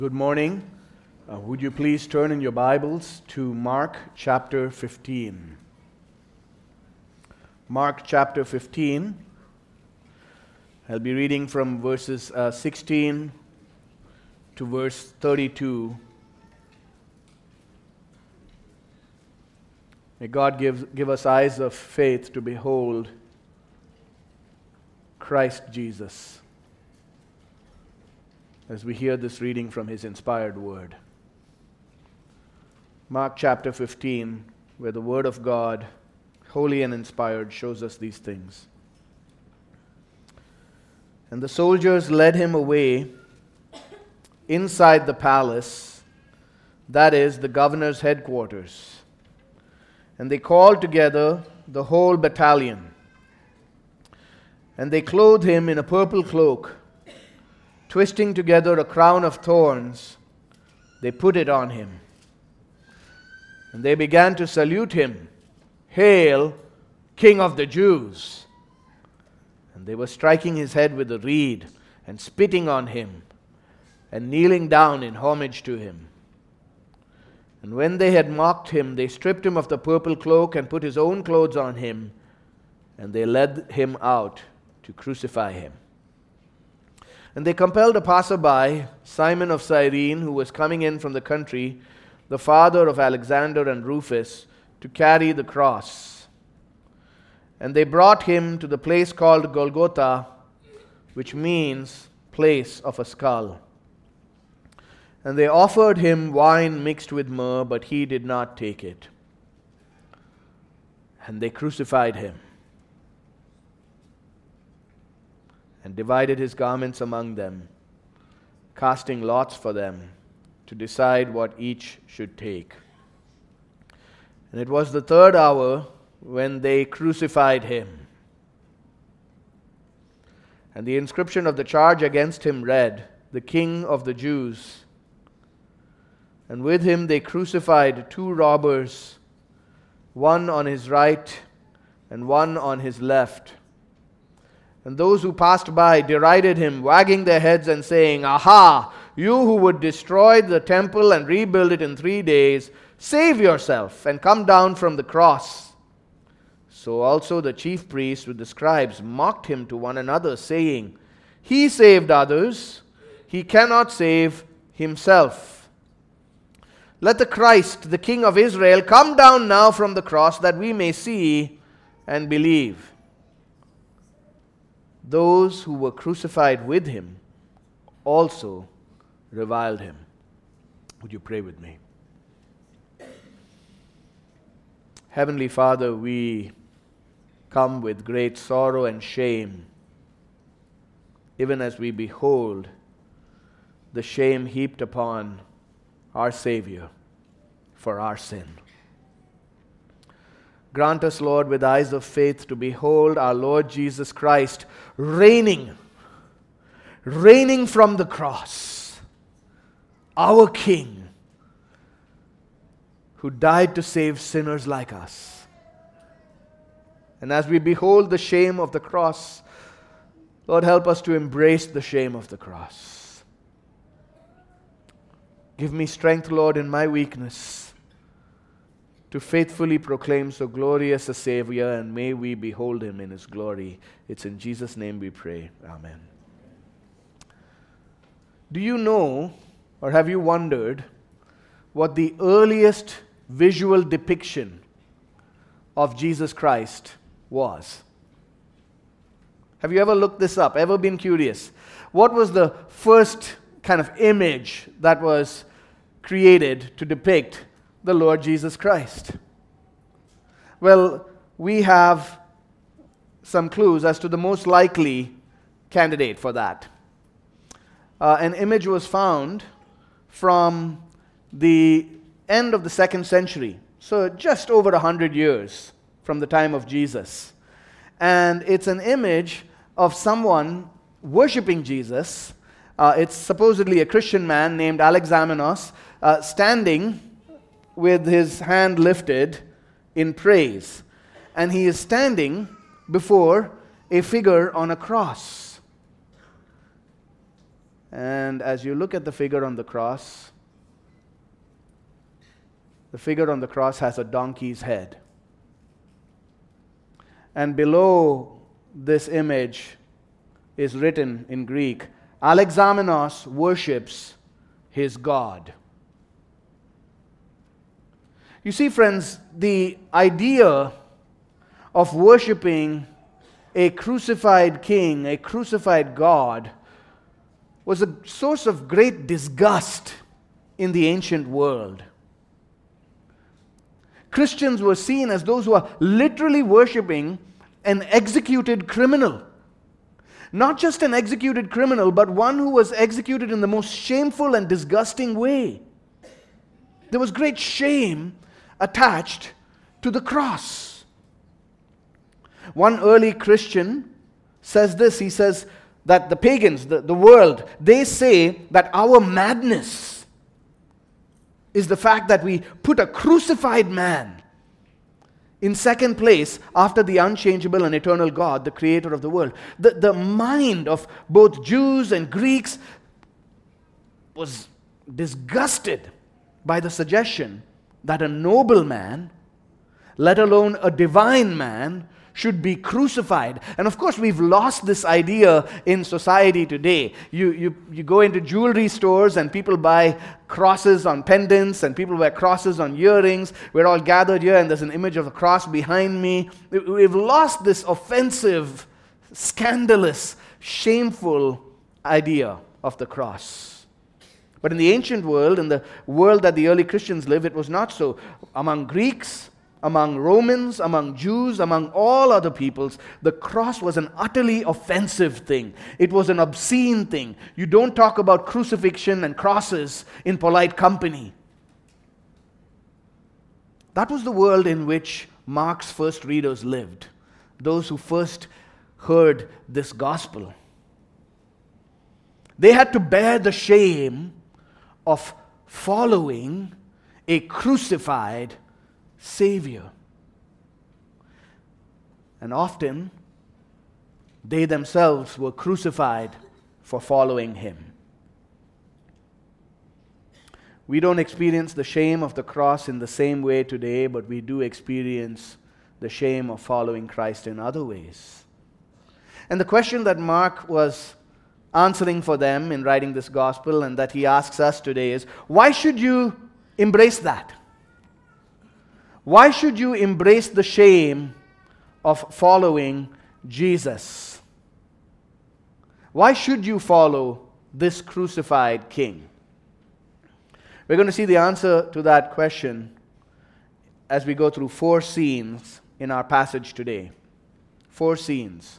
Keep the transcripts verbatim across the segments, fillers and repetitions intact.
Good morning. Uh, would you please turn in your Bibles to Mark chapter fifteen? Mark chapter fifteen. I'll be reading from verses uh, sixteen to verse thirty-two. May God give, give us eyes of faith to behold Christ Jesus as we hear this reading from His inspired word. Mark chapter fifteen, where the word of God, holy and inspired, shows us these things. And the soldiers led him away inside the palace, that is, the governor's headquarters. And they called together the whole battalion. And they clothed him in a purple cloak. Twisting together a crown of thorns, they put it on him. And they began to salute him, "Hail, King of the Jews!" And they were striking his head with a reed and spitting on him and kneeling down in homage to him. And when they had mocked him, they stripped him of the purple cloak and put his own clothes on him, and they led him out to crucify him. And they compelled a passerby, Simon of Cyrene, who was coming in from the country, the father of Alexander and Rufus, to carry the cross. And they brought him to the place called Golgotha, which means place of a skull. And they offered him wine mixed with myrrh, but he did not take it. And they crucified him, and divided his garments among them, casting lots for them to decide what each should take. And it was the third hour when they crucified him. And the inscription of the charge against him read, "The King of the Jews." And with him they crucified two robbers, one on his right and one on his left. And those who passed by derided him, wagging their heads and saying, "Aha, you who would destroy the temple and rebuild it in three days, save yourself and come down from the cross." So also the chief priests with the scribes mocked him to one another, saying, "He saved others, he cannot save himself. Let the Christ, the King of Israel, come down now from the cross, that we may see and believe." Those who were crucified with him also reviled him. Would you pray with me? Heavenly Father, we come with great sorrow and shame, even as we behold the shame heaped upon our Savior for our sin. Grant us, Lord, with eyes of faith to behold our Lord Jesus Christ reigning, reigning from the cross, our King, who died to save sinners like us. And as we behold the shame of the cross, Lord, help us to embrace the shame of the cross. Give me strength, Lord, in my weakness, to faithfully proclaim so glorious a Savior, and may we behold Him in His glory. It's in Jesus' name we pray. Amen. Do you know, or have you wondered, what the earliest visual depiction of Jesus Christ was? Have you ever looked this up? Ever been curious? What was the first kind of image that was created to depict the Lord Jesus Christ? Well, we have some clues as to the most likely candidate for that. Uh, an image was found from the end of the second century, so just over a hundred years from the time of Jesus. And it's an image of someone worshiping Jesus. Uh, it's supposedly a Christian man named Alexamenos, uh, standing with his hand lifted in praise. And he is standing before a figure on a cross. And as you look at the figure on the cross, the figure on the cross has a donkey's head. And below this image is written in Greek, Alexamenos worships his God. You see, friends, the idea of worshiping a crucified king, a crucified God, was a source of great disgust in the ancient world. Christians were seen as those who are literally worshiping an executed criminal. Not just an executed criminal, but one who was executed in the most shameful and disgusting way. There was great shame attached to the cross. One early Christian says this. He says that the pagans, the, the world, they say that our madness is the fact that we put a crucified man in second place after the unchangeable and eternal God, the creator of the world. The, the mind of both Jews and Greeks was disgusted by the suggestion that a noble man, let alone a divine man, should be crucified. And of course, we've lost this idea in society today. You, you, you go into jewelry stores and people buy crosses on pendants and people wear crosses on earrings. We're all gathered here and there's an image of a cross behind me. We've lost this offensive, scandalous, shameful idea of the cross. But in the ancient world, in the world that the early Christians lived, it was not so. Among Greeks, among Romans, among Jews, among all other peoples, the cross was an utterly offensive thing. It was an obscene thing. You don't talk about crucifixion and crosses in polite company. That was the world in which Mark's first readers lived, those who first heard this gospel. They had to bear the shame of following a crucified Savior. And often, they themselves were crucified for following Him. We don't experience the shame of the cross in the same way today, but we do experience the shame of following Christ in other ways. And the question that Mark was answering for them in writing this gospel, and that he asks us today, is why should you embrace that? Why should you embrace the shame of following Jesus? Why should you follow this crucified King? We're going to see the answer to that question as we go through four scenes in our passage today. Four scenes.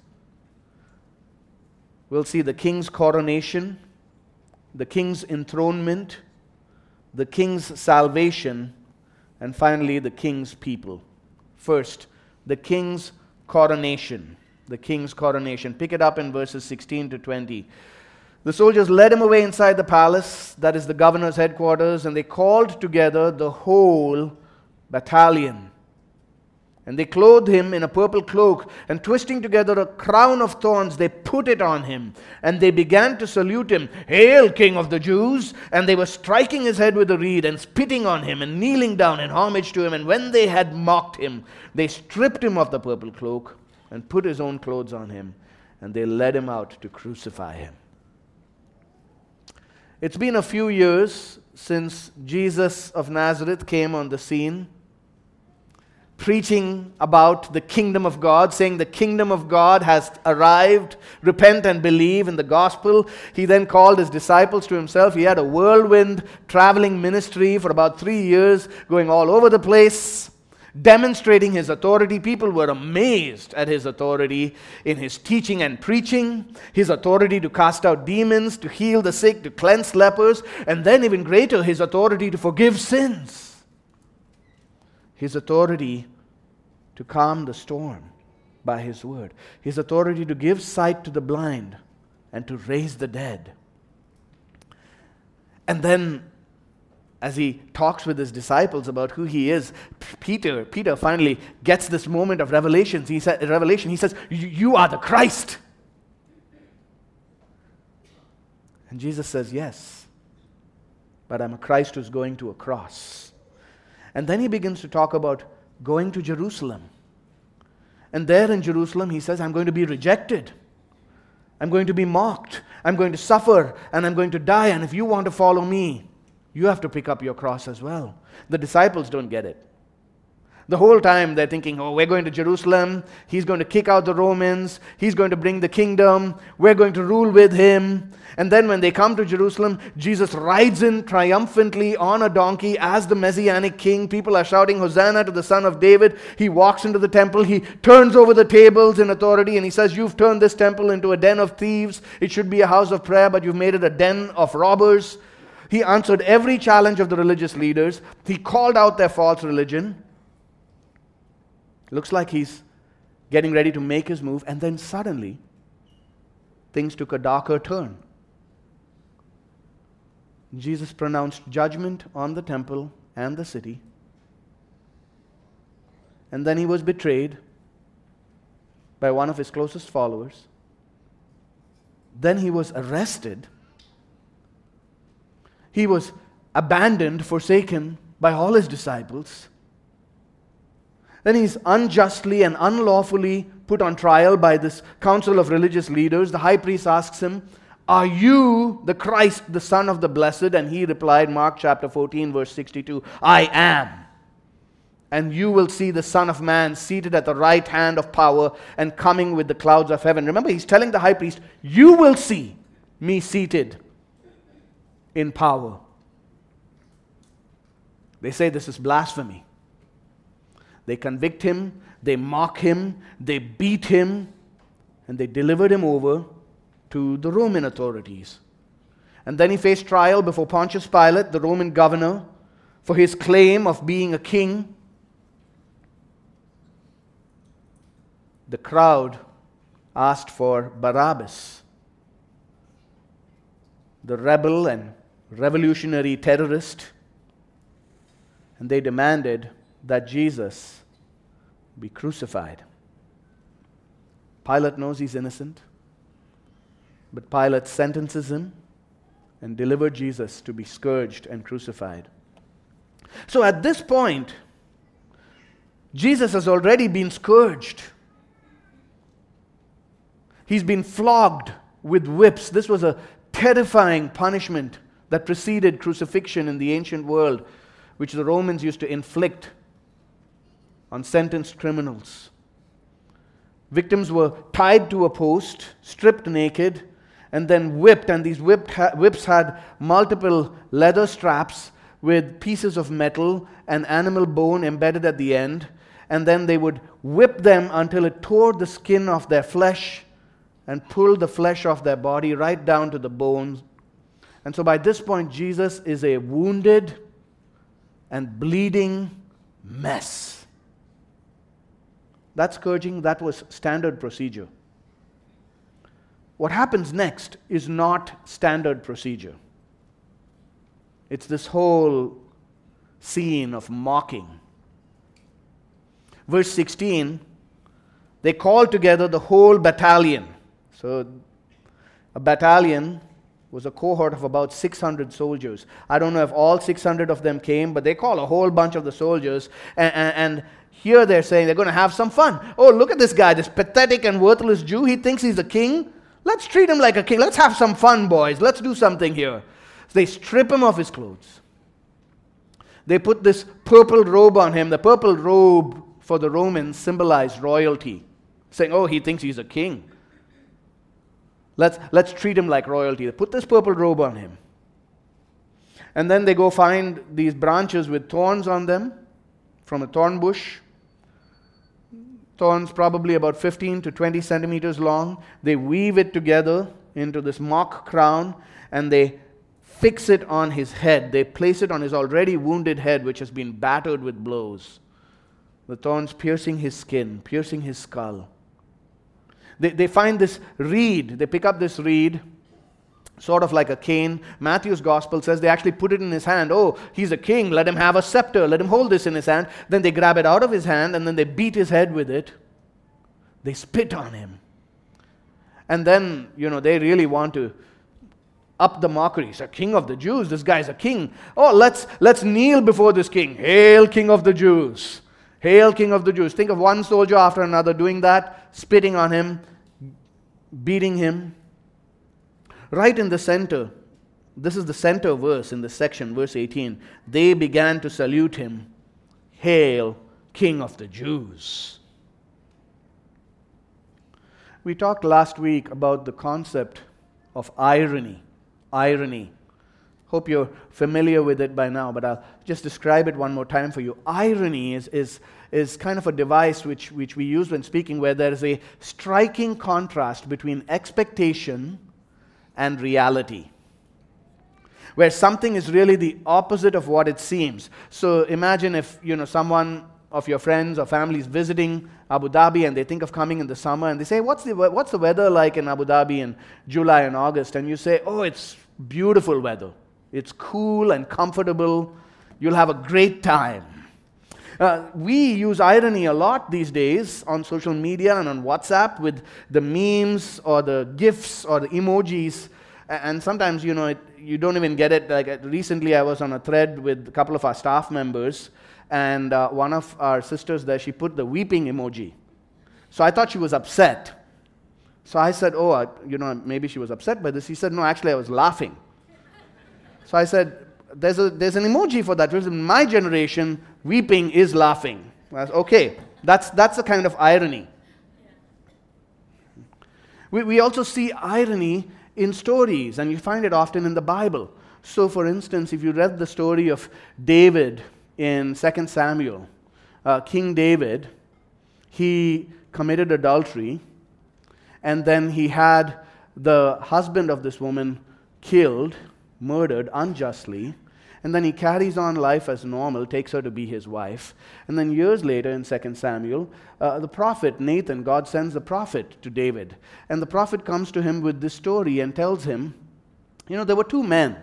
We'll see the king's coronation, the king's enthronement, the king's salvation, and finally, the king's people. First, the king's coronation. The king's coronation. Pick it up in verses sixteen to twenty. The soldiers led him away inside the palace, that is the governor's headquarters, and they called together the whole battalion. And they clothed him in a purple cloak, and twisting together a crown of thorns, they put it on him. And they began to salute him, "Hail, King of the Jews!" And they were striking his head with a reed, and spitting on him, and kneeling down in homage to him. And when they had mocked him, they stripped him of the purple cloak, and put his own clothes on him. And they led him out to crucify him. It's been a few years since Jesus of Nazareth came on the scene, preaching about the kingdom of God, saying the kingdom of God has arrived, repent and believe in the gospel. He then called his disciples to himself. He had a whirlwind traveling ministry for about three years, going all over the place, demonstrating his authority. People were amazed at his authority in his teaching and preaching, his authority to cast out demons, to heal the sick, to cleanse lepers, and then even greater, his authority to forgive sins. His authority to calm the storm by his word. His authority to give sight to the blind and to raise the dead. And then, as he talks with his disciples about who he is, Peter, Peter finally gets this moment of revelation. He said, revelation. He says, "You are the Christ." And Jesus says, yes, but I'm a Christ who's going to a cross. And then he begins to talk about going to Jerusalem. And there in Jerusalem, he says, I'm going to be rejected. I'm going to be mocked. I'm going to suffer, and I'm going to die. And if you want to follow me, you have to pick up your cross as well. The disciples don't get it. The whole time they're thinking, oh, we're going to Jerusalem. He's going to kick out the Romans. He's going to bring the kingdom. We're going to rule with him. And then when they come to Jerusalem, Jesus rides in triumphantly on a donkey as the Messianic king. People are shouting, Hosanna to the Son of David. He walks into the temple. He turns over the tables in authority, and he says, you've turned this temple into a den of thieves. It should be a house of prayer, but you've made it a den of robbers. He answered every challenge of the religious leaders. He called out their false religion. Looks like he's getting ready to make his move, and then suddenly things took a darker turn. Jesus pronounced judgment on the temple and the city. And then he was betrayed by one of his closest followers. Then he was arrested. He was abandoned, forsaken by all his disciples. Then he's unjustly and unlawfully put on trial by this council of religious leaders. The high priest asks him, are you the Christ, the Son of the Blessed? And he replied, Mark chapter fourteen, verse sixty-two, I am. And you will see the Son of Man seated at the right hand of power and coming with the clouds of heaven. Remember, he's telling the high priest, you will see me seated in power. They say this is blasphemy. They convict him, they mock him, they beat him, and they delivered him over to the Roman authorities. And then he faced trial before Pontius Pilate, the Roman governor, for his claim of being a king. The crowd asked for Barabbas, the rebel and revolutionary terrorist, and they demanded that Jesus be crucified. Pilate knows he's innocent, but Pilate sentences him and delivers Jesus to be scourged and crucified. So at this point, Jesus has already been scourged. He's been flogged with whips. This was a terrifying punishment that preceded crucifixion in the ancient world, which the Romans used to inflict on sentenced criminals. Victims were tied to a post, stripped naked, and then whipped. And these whipped ha- whips had multiple leather straps with pieces of metal and animal bone embedded at the end. And then they would whip them until it tore the skin off their flesh and pulled the flesh off their body right down to the bones. And so by this point, Jesus is a wounded and bleeding mess. That scourging, that was standard procedure. What happens next is not standard procedure. It's this whole scene of mocking. Verse sixteen, they called together the whole battalion. So a battalion was a cohort of about six hundred soldiers. I don't know if all six hundred of them came, but they call a whole bunch of the soldiers. And, and, and here they're saying they're going to have some fun. Oh, look at this guy, this pathetic and worthless Jew. He thinks he's a king. Let's treat him like a king. Let's have some fun, boys. Let's do something here. So they strip him of his clothes. They put this purple robe on him. The purple robe for the Romans symbolized royalty, saying, oh, he thinks he's a king. Let's, let's treat him like royalty. They put this purple robe on him. And then they go find these branches with thorns on them from a thorn bush. Thorns probably about fifteen to twenty centimeters long. They weave it together into this mock crown, and they fix it on his head. They place it on his already wounded head, which has been battered with blows. The thorns piercing his skin, piercing his skull. They, they find this reed. They pick up this reed, sort of like a cane. Matthew's gospel says they actually put it in his hand. Oh, he's a king. Let him have a scepter. Let him hold this in his hand. Then they grab it out of his hand, and then they beat his head with it. They spit on him. And then, you know, they really want to up the mockery. He's a king of the Jews. This guy's a king. Oh, let's let's kneel before this king. Hail, King of the Jews. Hail, King of the Jews. Think of one soldier after another doing that, spitting on him, beating him. Right in the center, this is the center verse in this section, verse eighteen. They began to salute him. Hail, King of the Jews. We talked last week about the concept of irony. Irony. Hope you're familiar with it by now, but I'll just describe it one more time for you. Irony is, is, is kind of a device which, which we use when speaking, where there is a striking contrast between expectation and reality, where something is really the opposite of what it seems. So imagine if, you know, someone of your friends or family is visiting Abu Dhabi and they think of coming in the summer and they say, what's the, what's the weather like in Abu Dhabi in July and August? And you say, oh, it's beautiful weather. It's cool and comfortable. You'll have a great time. Uh, we use irony a lot these days on social media and on WhatsApp with the memes or the GIFs or the emojis. And sometimes, you know, it, you don't even get it. Like recently I was on a thread with a couple of our staff members, and uh, one of our sisters there, she put the weeping emoji. So I thought she was upset. So I said, oh, I, you know, maybe she was upset by this. He said, no, actually I was laughing. So I said, there's a there's an emoji for that. In my generation, weeping is laughing. I said, okay, that's that's a kind of irony. We we also see irony in stories, and you find it often in the Bible. So, for instance, if you read the story of David in Second Samuel, uh, King David, he committed adultery, and then he had the husband of this woman killed, murdered unjustly, and then he carries on life as normal, takes her to be his wife. And then years later in Second Samuel, uh, the prophet Nathan, God sends the prophet to David. And the prophet comes to him with this story and tells him, you know, there were two men.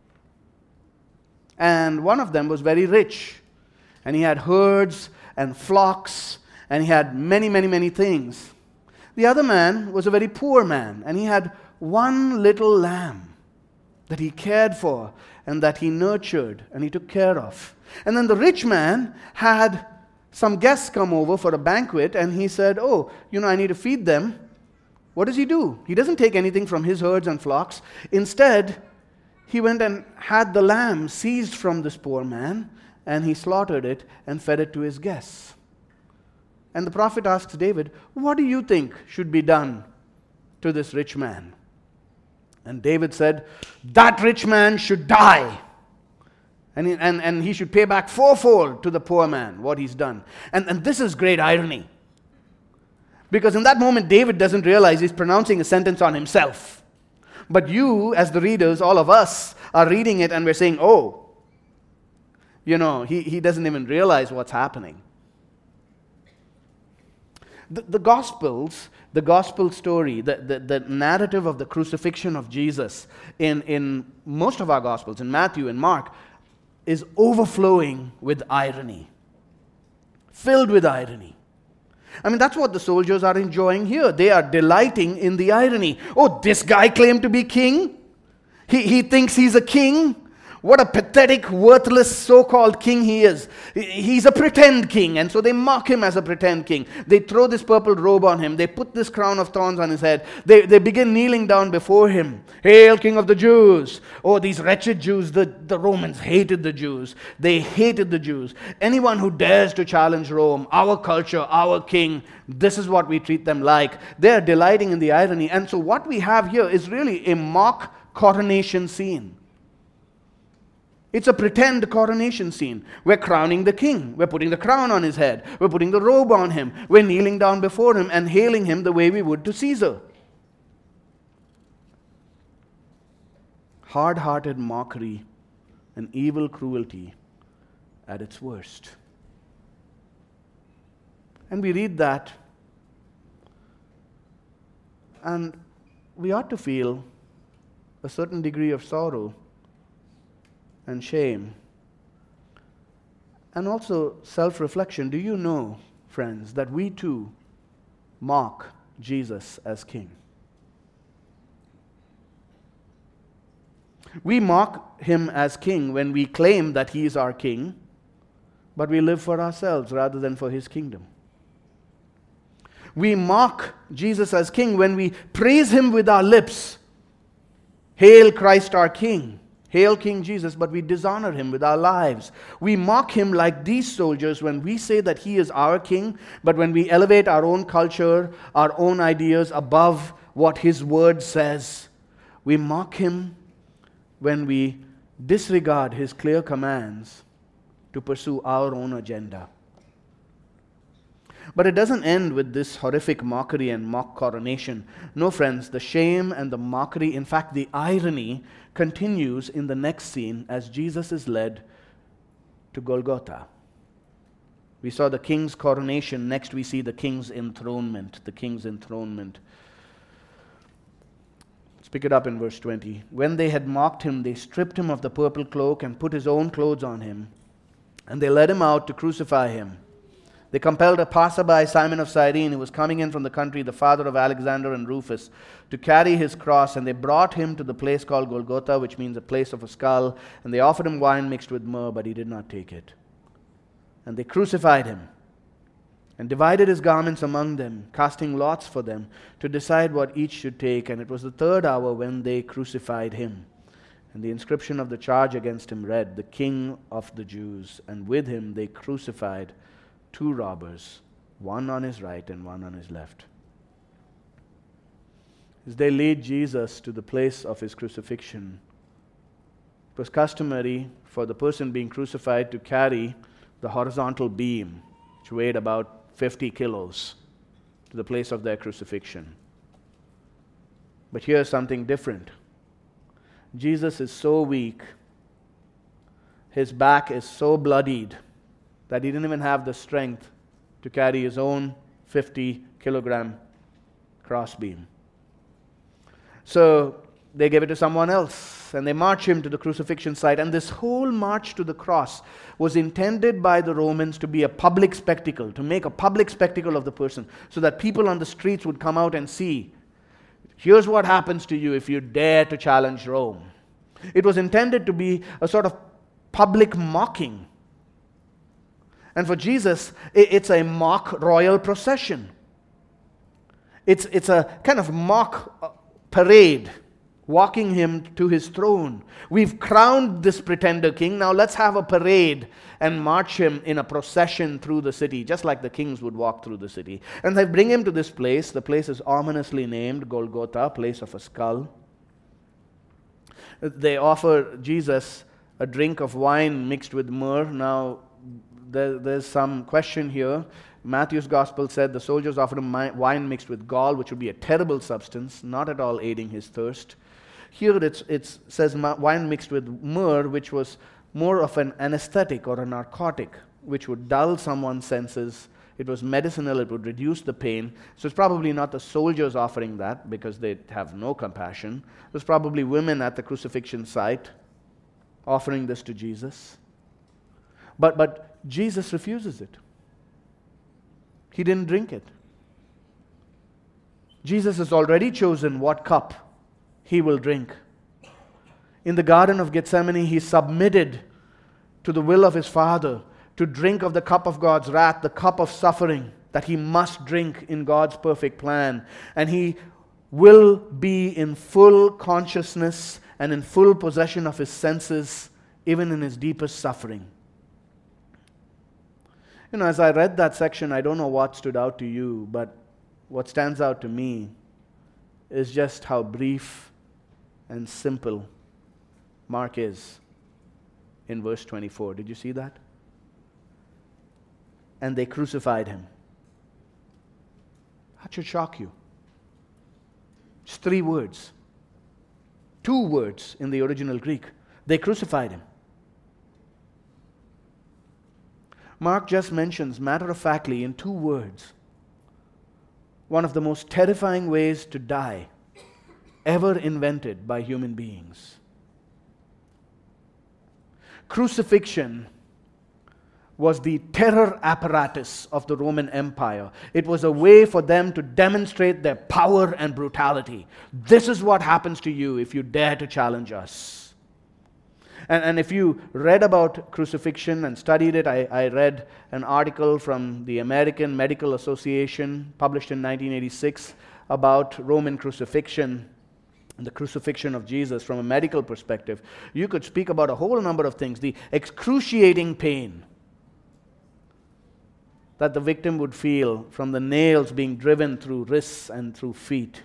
And one of them was very rich. And he had herds and flocks, and he had many, many, many things. The other man was a very poor man, and he had one little lamb that he cared for and that he nurtured and he took care of. And then the rich man had some guests come over for a banquet, and he said, oh, you know, I need to feed them. What does he do? He doesn't take anything from his herds and flocks. Instead, he went and had the lamb seized from this poor man, and he slaughtered it and fed it to his guests. And the prophet asks David, what do you think should be done to this rich man? And David said, that rich man should die. And he, and, and he should pay back fourfold to the poor man what he's done. And, and this is great irony. Because in that moment, David doesn't realize he's pronouncing a sentence on himself. But you, as the readers, all of us, are reading it and we're saying, oh, you know, he, he doesn't even realize what's happening. The, the Gospels, the Gospel story, the, the, the narrative of the crucifixion of Jesus in, in most of our Gospels, in Matthew and Mark, is overflowing with irony. Filled with irony. I mean, that's what the soldiers are enjoying here. They are delighting in the irony. Oh, this guy claimed to be king? He, he thinks he's a king? What a pathetic, worthless, so-called king he is. He's a pretend king, and so they mock him as a pretend king. They throw this purple robe on him. They put this crown of thorns on his head. They, they begin kneeling down before him. Hail, King of the Jews. Oh, these wretched Jews. The, the Romans hated the Jews. They hated the Jews. Anyone who dares to challenge Rome, our culture, our king, this is what we treat them like. They're delighting in the irony. And so what we have here is really a mock coronation scene. It's a pretend coronation scene. We're crowning the king. We're putting the crown on his head. We're putting the robe on him. We're kneeling down before him and hailing him the way we would to Caesar. Hard-hearted mockery and evil cruelty at its worst. And we read that, and we ought to feel a certain degree of sorrow and shame, and also self-reflection. Do you know, friends, that we too mock Jesus as king? We mock him as king when we claim that he is our king, but we live for ourselves rather than for his kingdom. We mock Jesus as king when we praise him with our lips. Hail Christ our King. Hail King Jesus, but we dishonor him with our lives. We mock him like these soldiers when we say that he is our king, but when we elevate our own culture, our own ideas above what his word says. We mock him when we disregard his clear commands to pursue our own agenda. But it doesn't end with this horrific mockery and mock coronation. No, friends, the shame and the mockery, in fact, the irony, continues in the next scene as Jesus is led to Golgotha. We saw the king's coronation. Next, we see the king's enthronement. The king's enthronement. Let's pick it up in verse twenty. When they had mocked him, they stripped him of the purple cloak and put his own clothes on him, and they led him out to crucify him. They compelled a passerby, Simon of Cyrene, who was coming in from the country, the father of Alexander and Rufus, to carry his cross, and they brought him to the place called Golgotha, which means a place of a skull, and they offered him wine mixed with myrrh, but he did not take it. And they crucified him, and divided his garments among them, casting lots for them, to decide what each should take. And it was the third hour when they crucified him. And the inscription of the charge against him read, "The King of the Jews." And with him they crucified two robbers, one on his right and one on his left. As they lead Jesus to the place of his crucifixion, it was customary for the person being crucified to carry the horizontal beam, which weighed about fifty kilos, to the place of their crucifixion. But here's something different. Jesus is so weak, his back is so bloodied, that he didn't even have the strength to carry his own fifty kilogram crossbeam. So they gave it to someone else, and they march him to the crucifixion site. And this whole march to the cross was intended by the Romans to be a public spectacle, to make a public spectacle of the person, so that people on the streets would come out and see, here's what happens to you if you dare to challenge Rome. It was intended to be a sort of public mocking. And for Jesus, it's a mock royal procession. It's, it's a kind of mock parade, walking him to his throne. We've crowned this pretender king. Now let's have a parade and march him in a procession through the city, just like the kings would walk through the city. And they bring him to this place. The place is ominously named Golgotha, place of a skull. They offer Jesus a drink of wine mixed with myrrh. Now, There, there's some question here. Matthew's gospel said the soldiers offered him wine mixed with gall, which would be a terrible substance, not at all aiding his thirst. Here it it's, says wine mixed with myrrh, which was more of an anesthetic or a narcotic, which would dull someone's senses. It was medicinal, it would reduce the pain. So it's probably not the soldiers offering that, because they have no compassion. It was probably women at the crucifixion site offering this to Jesus. But but Jesus refuses it. He didn't drink it. Jesus has already chosen what cup he will drink. In the Garden of Gethsemane, he submitted to the will of his Father to drink of the cup of God's wrath, the cup of suffering that he must drink in God's perfect plan. And he will be in full consciousness and in full possession of his senses, even in his deepest suffering. You know, as I read that section, I don't know what stood out to you, but what stands out to me is just how brief and simple Mark is in verse twenty-four. Did you see that? And they crucified him. That should shock you. Just three words. Two words in the original Greek. They crucified him. Mark just mentions, matter-of-factly, in two words, one of the most terrifying ways to die ever invented by human beings. Crucifixion was the terror apparatus of the Roman Empire. It was a way for them to demonstrate their power and brutality. This is what happens to you if you dare to challenge us. And, and if you read about crucifixion and studied it, I, I read an article from the American Medical Association published in nineteen eighty-six about Roman crucifixion, the crucifixion of Jesus from a medical perspective. You could speak about a whole number of things. The excruciating pain that the victim would feel from the nails being driven through wrists and through feet.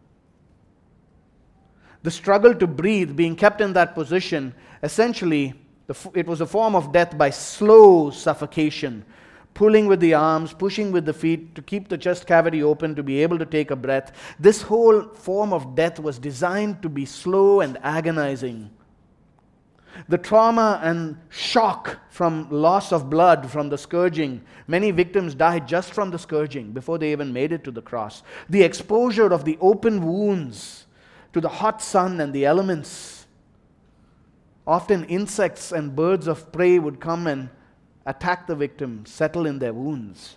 The struggle to breathe, being kept in that position, essentially, it was a form of death by slow suffocation, pulling with the arms, pushing with the feet to keep the chest cavity open to be able to take a breath. This whole form of death was designed to be slow and agonizing. The trauma and shock from loss of blood from the scourging. Many victims died just from the scourging before they even made it to the cross. The exposure of the open wounds to the hot sun and the elements. Often insects and birds of prey would come and attack the victim, settle in their wounds.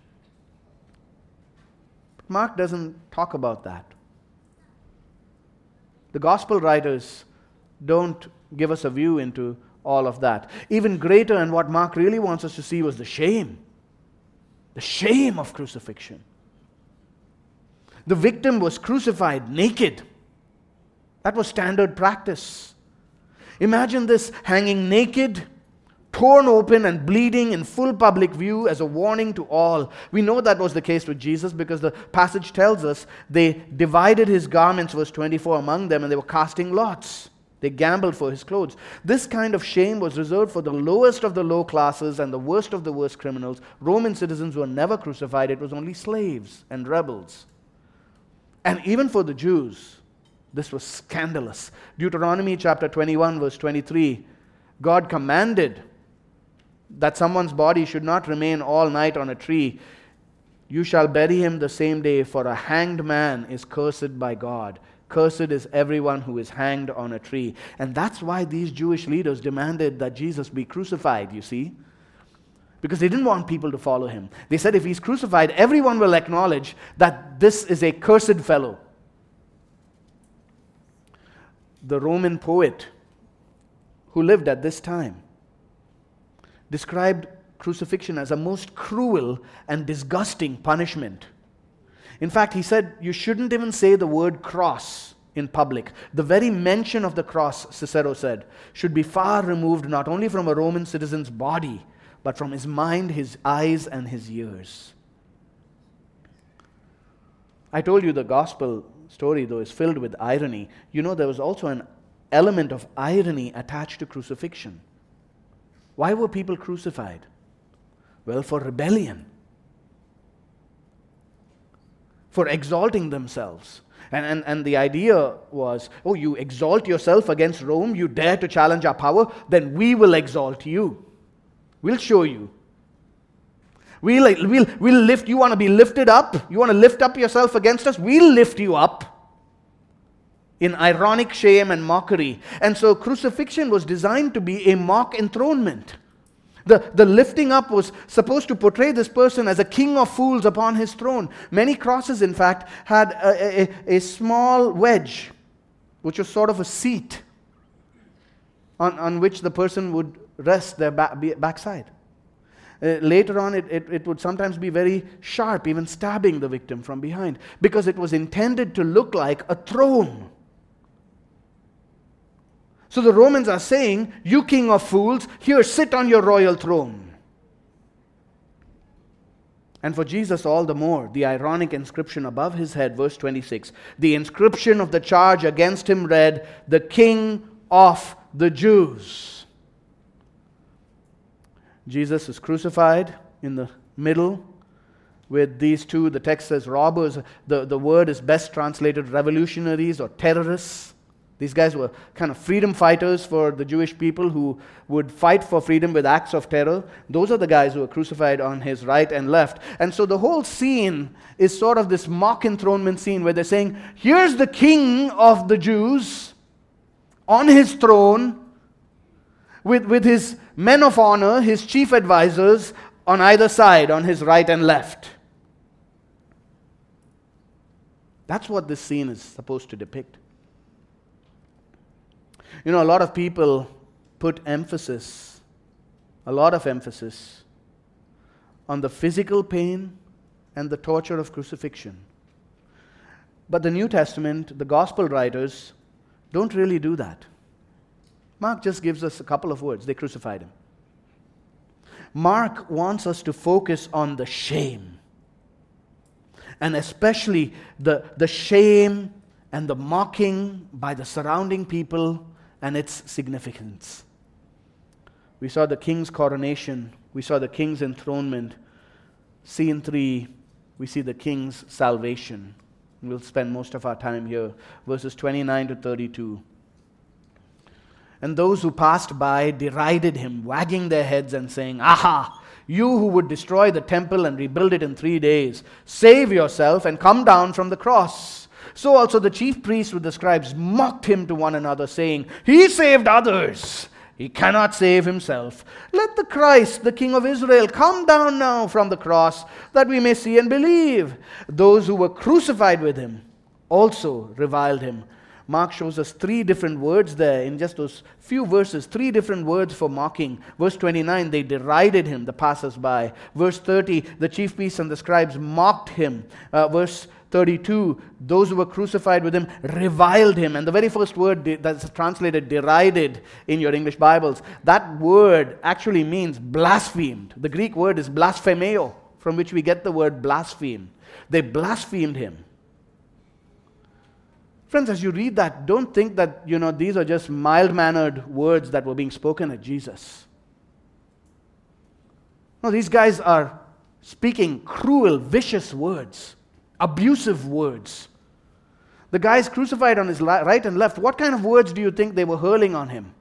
But Mark doesn't talk about that. The gospel writers don't give us a view into all of that. Even greater, and what Mark really wants us to see, was the shame. The shame of crucifixion. The victim was crucified naked. That was standard practice. Imagine this, hanging naked, torn open and bleeding in full public view as a warning to all. We know that was the case with Jesus because the passage tells us they divided his garments, verse twenty-four, among them, and they were casting lots. They gambled for his clothes. This kind of shame was reserved for the lowest of the low classes and the worst of the worst criminals. Roman citizens were never crucified. It was only slaves and rebels. And even for the Jews, this was scandalous. Deuteronomy chapter twenty-one, verse twenty-three, God commanded that someone's body should not remain all night on a tree. You shall bury him the same day, for a hanged man is cursed by God. Cursed is everyone who is hanged on a tree. And that's why these Jewish leaders demanded that Jesus be crucified, you see. Because they didn't want people to follow him. They said if he's crucified, everyone will acknowledge that this is a cursed fellow. The Roman poet who lived at this time described crucifixion as a most cruel and disgusting punishment. In fact, he said you shouldn't even say the word cross in public. The very mention of the cross, Cicero said, should be far removed not only from a Roman citizen's body, but from his mind, his eyes, and his ears. I told you the gospel story, though, is filled with irony. You know, there was also an element of irony attached to crucifixion. Why were people crucified? Well, for rebellion. For exalting themselves. And, and, and the idea was, oh, you exalt yourself against Rome, you dare to challenge our power, then we will exalt you. We'll show you. We'll, we'll, we'll lift, you want to be lifted up? You want to lift up yourself against us? We'll lift you up. In ironic shame and mockery. And so crucifixion was designed to be a mock enthronement. The, the lifting up was supposed to portray this person as a king of fools upon his throne. Many crosses, in fact, had a, a, a small wedge, which was sort of a seat on, on which the person would rest their back, backside. Uh, later on, it, it, it would sometimes be very sharp, even stabbing the victim from behind, because it was intended to look like a throne. So the Romans are saying, you king of fools, here sit on your royal throne. And for Jesus all the more, the ironic inscription above his head, verse twenty-six, the inscription of the charge against him read, the King of the Jews. Jesus is crucified in the middle with these two, the text says robbers, the, the word is best translated revolutionaries or terrorists. These guys were kind of freedom fighters for the Jewish people who would fight for freedom with acts of terror. Those are the guys who were crucified on his right and left. And so the whole scene is sort of this mock enthronement scene where they're saying, here's the King of the Jews on his throne with, with his men of honor, his chief advisors on either side, on his right and left. That's what this scene is supposed to depict. You know, a lot of people put emphasis, a lot of emphasis, on the physical pain and the torture of crucifixion. But the New Testament, the gospel writers, don't really do that. Mark just gives us a couple of words. They crucified him. Mark wants us to focus on the shame, and especially the, the shame and the mocking by the surrounding people and its significance. We saw the king's coronation. We saw the king's enthronement. Scene three, we see the king's salvation. We'll spend most of our time here. Verses twenty-nine to thirty-two. And those who passed by derided him, wagging their heads and saying, "Aha! You who would destroy the temple and rebuild it in three days, save yourself and come down from the cross." So also the chief priests with the scribes mocked him to one another, saying, "He saved others. He cannot save himself. Let the Christ, the King of Israel, come down now from the cross, that we may see and believe." Those who were crucified with him also reviled him. Mark shows us three different words there in just those few verses. Three different words for mocking. Verse twenty-nine, they derided him, the passers-by. Verse thirty, the chief priests and the scribes mocked him. Uh, verse thirty-two, those who were crucified with him reviled him. And the very first word that's translated derided in your English Bibles, that word actually means blasphemed. The Greek word is blasphemeo, from which we get the word blaspheme. They blasphemed him. Friends, as you read that, don't think that, you know, these are just mild-mannered words that were being spoken at Jesus. No, these guys are speaking cruel, vicious words, abusive words. The guys crucified on his right and left, what kind of words do you think they were hurling on him?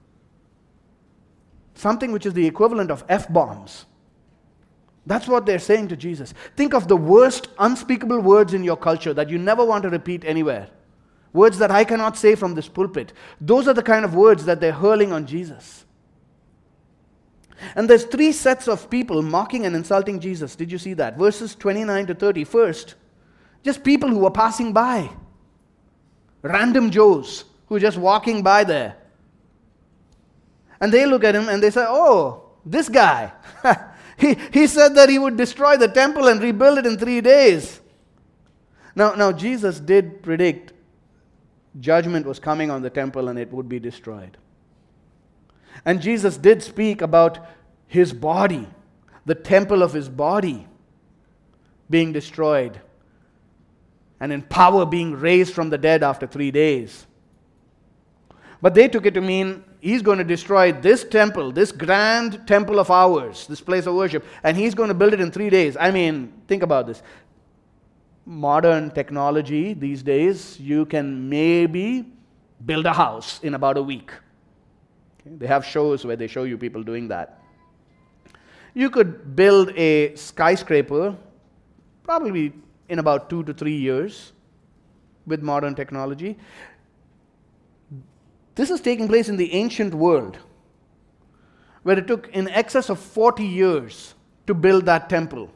Something which is the equivalent of F-bombs. That's what they're saying to Jesus. Think of the worst unspeakable words in your culture that you never want to repeat anywhere. Words that I cannot say from this pulpit. Those are the kind of words that they're hurling on Jesus. And there's three sets of people mocking and insulting Jesus. Did you see that? Verses twenty-nine to thirty. First, just people who were passing by. Random Joes who are just walking by there. And they look at him and they say, "Oh, this guy. he, he said that he would destroy the temple and rebuild it in three days. Now, now Jesus did predict judgment was coming on the temple and it would be destroyed. And Jesus did speak about his body, the temple of his body being destroyed, and in power being raised from the dead after three days. But they took it to mean he's going to destroy this temple, this grand temple of ours, this place of worship, and he's going to build it in three days. I mean, think about this. Modern technology these days, you can maybe build a house in about a week. Okay? They have shows where they show you people doing that. You could build a skyscraper probably in about two to three years with modern technology. This is taking place in the ancient world, where it took in excess of forty years to build that temple.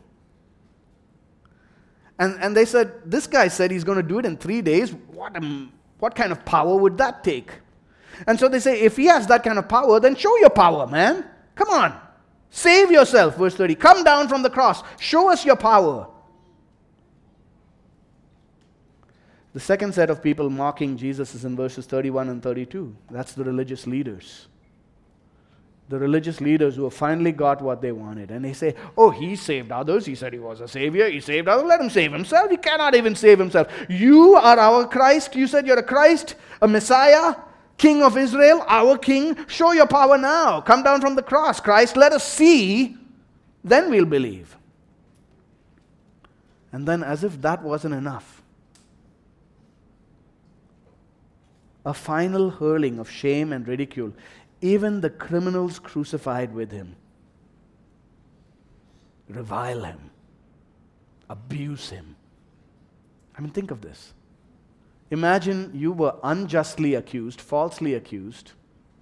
And, and they said, this guy said he's going to do it in three days. What, um, what kind of power would that take? And so they say, if he has that kind of power, then show your power, man. Come on. Save yourself, verse thirty. Come down from the cross. Show us your power. The second set of people mocking Jesus is in verses thirty-one and thirty-two. That's the religious leaders. The religious leaders who have finally got what they wanted. And they say, oh, he saved others. He said he was a savior. He saved others. Let him save himself. He cannot even save himself. You are our Christ. You said you're a Christ, a Messiah, King of Israel, our King. Show your power now. Come down from the cross, Christ. Let us see. Then we'll believe. And then, as if that wasn't enough, a final hurling of shame and ridicule. Even the criminals crucified with him revile him, abuse him. I mean, think of this. Imagine you were unjustly accused, falsely accused,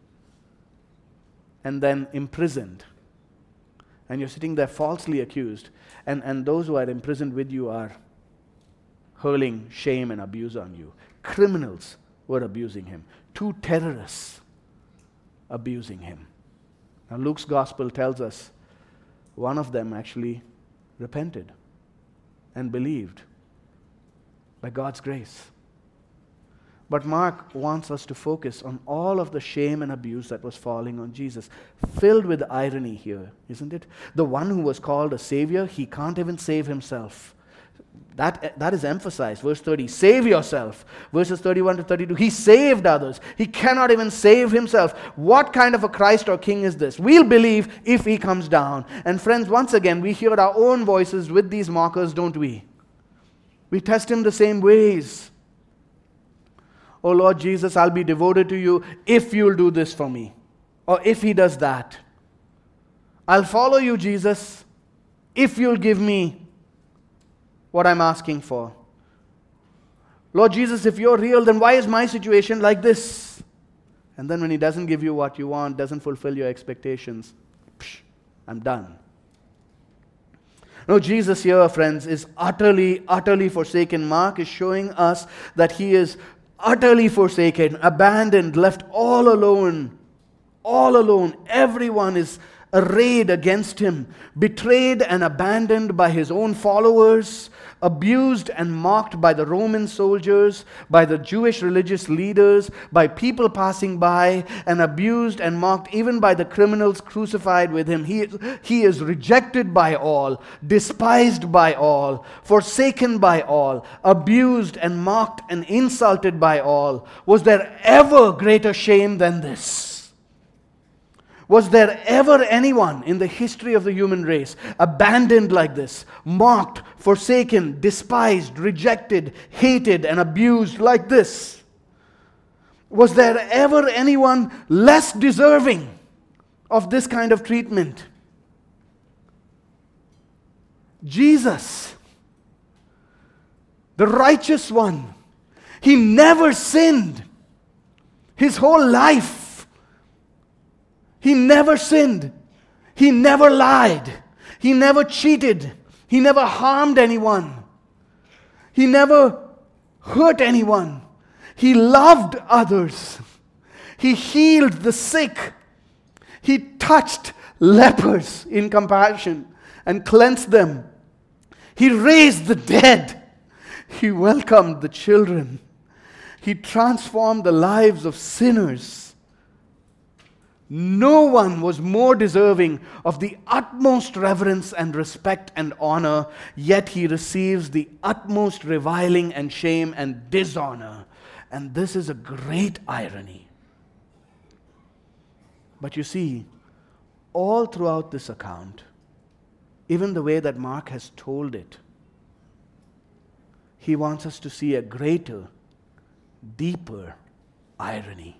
and then imprisoned. And you're sitting there falsely accused, and, and those who are imprisoned with you are hurling shame and abuse on you. Criminals were abusing him. Two terrorists abusing him. Now, Luke's gospel tells us one of them actually repented and believed by God's grace. But Mark wants us to focus on all of the shame and abuse that was falling on Jesus. Filled with irony here, isn't it? The one who was called a savior, he can't even save himself. That, that is emphasized. Verse thirty, save yourself. Verses thirty-one to thirty-two, he saved others. He cannot even save himself. What kind of a Christ or King is this? We'll believe if he comes down. And friends, once again, we hear our own voices with these mockers, don't we? We test him the same ways. Oh Lord Jesus, I'll be devoted to you if you'll do this for me. Or if he does that. I'll follow you, Jesus, if you'll give me what I'm asking for. Lord Jesus, if you're real, then why is my situation like this? And then when he doesn't give you what you want, doesn't fulfill your expectations, psh, I'm done. No, Jesus here, friends, is utterly, utterly forsaken. Mark is showing us that he is utterly forsaken, abandoned, left all alone. All alone. Everyone is arrayed against him, betrayed and abandoned by his own followers, abused and mocked by the Roman soldiers, by the Jewish religious leaders, by people passing by, and abused and mocked even by the criminals crucified with him. He, he is rejected by all, despised by all, forsaken by all, abused and mocked and insulted by all. Was there ever greater shame than this? Was there ever anyone in the history of the human race abandoned like this, mocked, forsaken, despised, rejected, hated, and abused like this? Was there ever anyone less deserving of this kind of treatment? Jesus, the righteous one, he never sinned his whole life. He never sinned. He never lied. He never cheated. He never harmed anyone. He never hurt anyone. He loved others. He healed the sick. He touched lepers in compassion and cleansed them. He raised the dead. He welcomed the children. He transformed the lives of sinners. No one was more deserving of the utmost reverence and respect and honor, yet he receives the utmost reviling and shame and dishonor. And this is a great irony. But you see, all throughout this account, even the way that Mark has told it, he wants us to see a greater, deeper irony.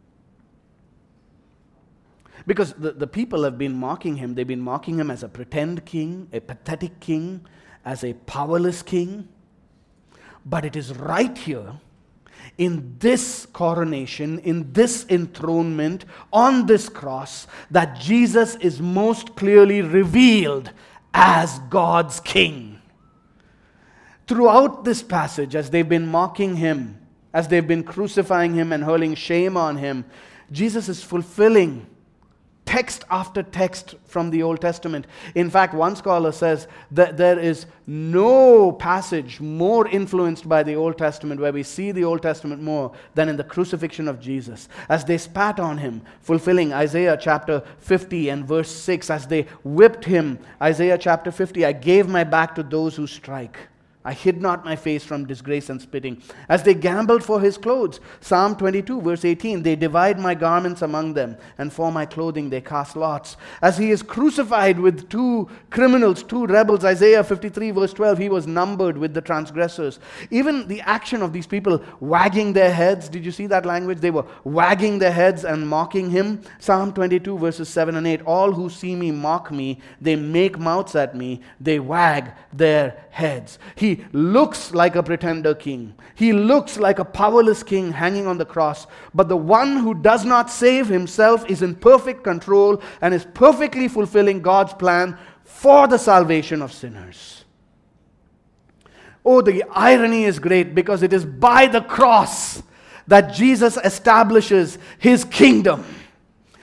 Because the, the people have been mocking him. They've been mocking him as a pretend king, a pathetic king, as a powerless king. But it is right here, in this coronation, in this enthronement, on this cross, that Jesus is most clearly revealed as God's king. Throughout this passage, as they've been mocking him, as they've been crucifying him and hurling shame on him, Jesus is fulfilling text after text from the Old Testament. In fact, one scholar says that there is no passage more influenced by the Old Testament, where we see the Old Testament more, than in the crucifixion of Jesus. As they spat on him, fulfilling Isaiah chapter fifty and verse six. As they whipped him, Isaiah chapter fifty, I gave my back to those who strike. I hid not my face from disgrace and spitting. As they gambled for his clothes, Psalm twenty-two, verse eighteen, they divide my garments among them, and for my clothing they cast lots. As he is crucified with two criminals, two rebels, Isaiah fifty-three, verse twelve, he was numbered with the transgressors. Even the action of these people wagging their heads, did you see that language? They were wagging their heads and mocking him. Psalm twenty-two, verses seven and eight, all who see me mock me, they make mouths at me, they wag their heads. He He looks like a pretender king. He looks like a powerless king hanging on the cross. But the one who does not save himself is in perfect control and is perfectly fulfilling God's plan for the salvation of sinners. Oh, the irony is great, because it is by the cross that Jesus establishes his kingdom.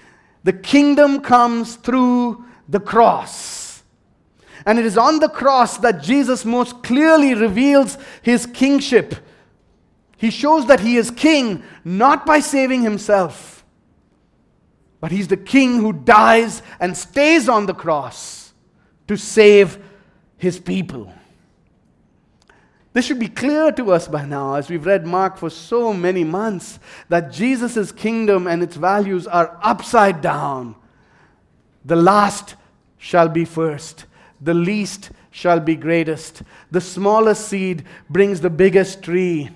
The kingdom comes through the cross. And it is on the cross that Jesus most clearly reveals his kingship. He shows that he is king not by saving himself, but he's the king who dies and stays on the cross to save his people. This should be clear to us by now, as we've read Mark for so many months, that Jesus' kingdom and its values are upside down. The last shall be first. The least shall be greatest. The smallest seed brings the biggest tree.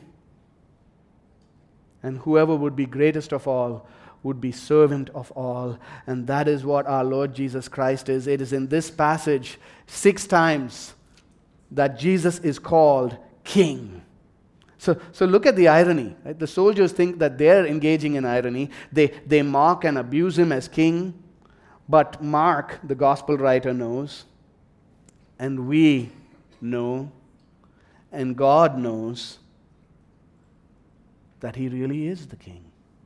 And whoever would be greatest of all would be servant of all. And that is what our Lord Jesus Christ is. It is in this passage six times that Jesus is called king. So, so look at the irony. Right? The soldiers think that they're engaging in irony. They, they mock and abuse him as king. But Mark, the gospel writer, knows, and we know, and God knows, that he really is the king.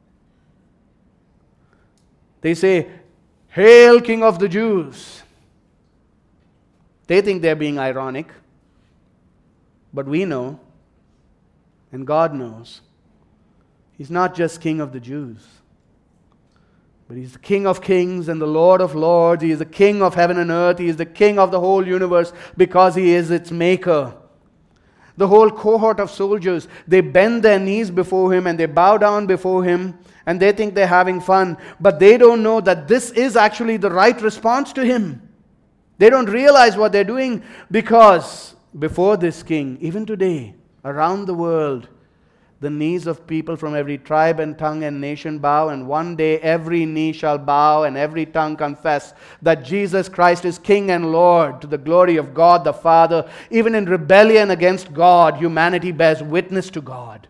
They say, "Hail, King of the Jews." They think they're being ironic. But we know, and God knows, he's not just King of the Jews, but he's the King of kings and the Lord of lords. He is the King of heaven and earth. He is the King of the whole universe because he is its maker. The whole cohort of soldiers, they bend their knees before him and they bow down before him and they think they're having fun. But they don't know that this is actually the right response to him. They don't realize what they're doing, because before this king, even today, around the world, the knees of people from every tribe and tongue and nation bow, and one day every knee shall bow and every tongue confess that Jesus Christ is King and Lord, to the glory of God the Father. Even in rebellion against God, humanity bears witness to God.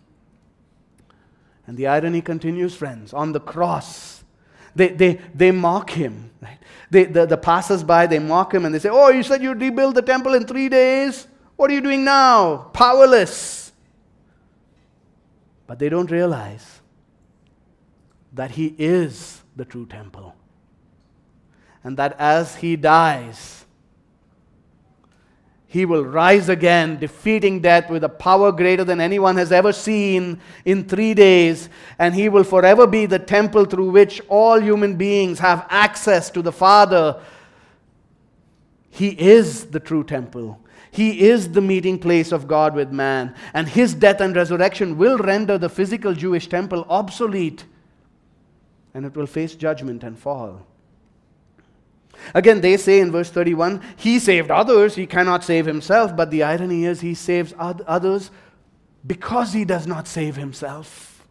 And the irony continues, friends. On the cross, they, they, they mock him. Right? They, the, the passers-by, they mock him and they say, "Oh, you said you'd rebuild the temple in three days? What are you doing now? Powerless." But they don't realize that he is the true temple. And that as he dies, he will rise again, defeating death with a power greater than anyone has ever seen in three days. And he will forever be the temple through which all human beings have access to the Father. He is the true temple. He is the meeting place of God with man. And his death and resurrection will render the physical Jewish temple obsolete. And it will face judgment and fall. Again, they say in verse thirty-one, he saved others, he cannot save himself. But the irony is, he saves others because he does not save himself.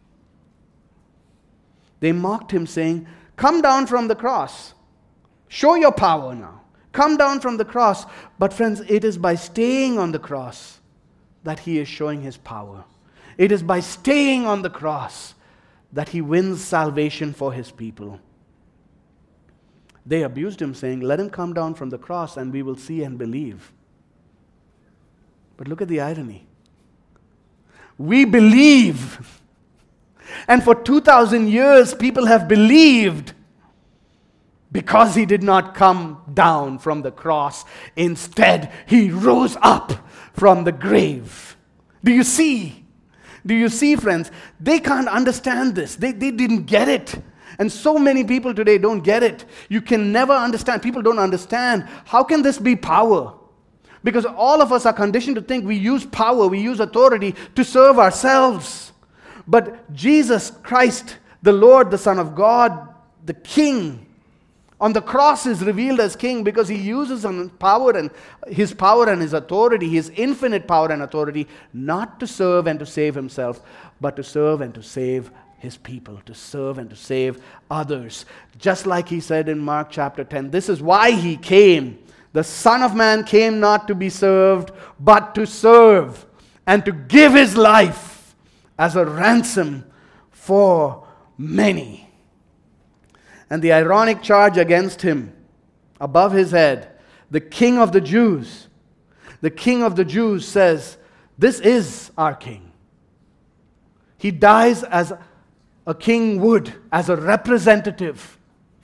They mocked him, saying, "Come down from the cross. Show your power now. Come down from the cross." But friends, it is by staying on the cross that he is showing his power. It is by staying on the cross that he wins salvation for his people. They abused him, saying, "Let him come down from the cross and we will see and believe." But look at the irony. We believe. And for two thousand years, people have believed, because he did not come down from the cross. Instead, he rose up from the grave. Do you see? Do you see, friends? They can't understand this. They, they didn't get it. And so many people today don't get it. You can never understand. People don't understand. How can this be power? Because all of us are conditioned to think we use power, we use authority to serve ourselves. But Jesus Christ, the Lord, the Son of God, the King, on the cross is revealed as king because he uses power and his power and his authority, his infinite power and authority, not to serve and to save himself, but to serve and to save his people, to serve and to save others. Just like he said in Mark chapter ten, this is why he came. The Son of Man came not to be served, but to serve and to give his life as a ransom for many. And the ironic charge against him, above his head, the King of the Jews, the King of the Jews says, "This is our King." He dies as a king would, as a representative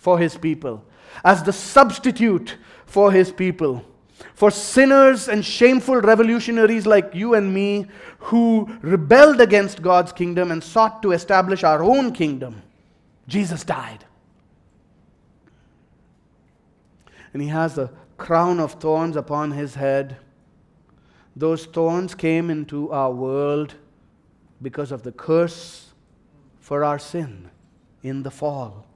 for his people, as the substitute for his people, for sinners and shameful revolutionaries like you and me who rebelled against God's kingdom and sought to establish our own kingdom. Jesus died. And he has a crown of thorns upon his head. Those thorns came into our world because of the curse for our sin in the fall.